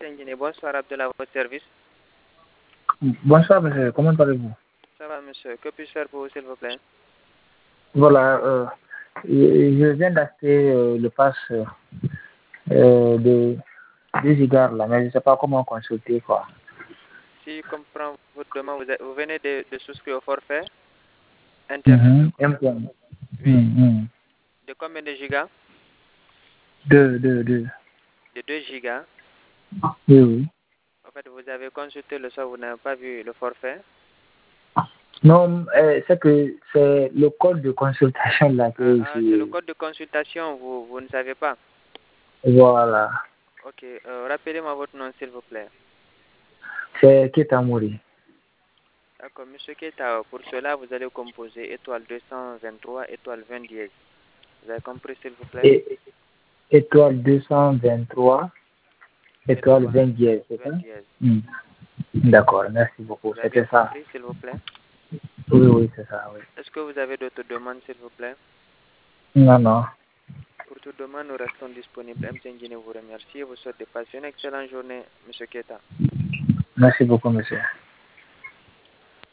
MTN Guinée. Bonsoir Abdullah, à votre service. Bonsoir, monsieur. Comment allez-vous? Ça va, monsieur. Que puis-je faire pour vous, s'il vous plaît? Voilà, je viens d'acheter le pass de 2 gigas là, mais je ne sais pas comment consulter, quoi. Si je comprends votre demande, vous venez de souscrire au forfait Internet. MTN. Oui. De combien de gigas? 2. De 2 gigas. Oui. En fait, vous avez consulté le soir, vous n'avez pas vu le forfait? Non, c'est que c'est le code de consultation là que C'est le code de consultation, vous ne savez pas? Voilà. Ok, rappelez-moi votre nom, s'il vous plaît. C'est Ketamouri. D'accord, monsieur Keita, pour cela, vous allez composer étoile 223, étoile 20 dièse. Vous avez compris, s'il vous plaît? Étoile 223, étoile 20 dièse, c'est ça? 20 dièse. D'accord, merci beaucoup. Vous avez bien C'était ça. compris, s'il vous plaît? Oui, c'est ça, oui. Est-ce que vous avez d'autres demandes, s'il vous plaît? Non. Pour toute demande, nous restons disponibles. MTN Guinée vous remercie et vous souhaite de passer une excellente journée, monsieur Keita. Merci beaucoup, monsieur.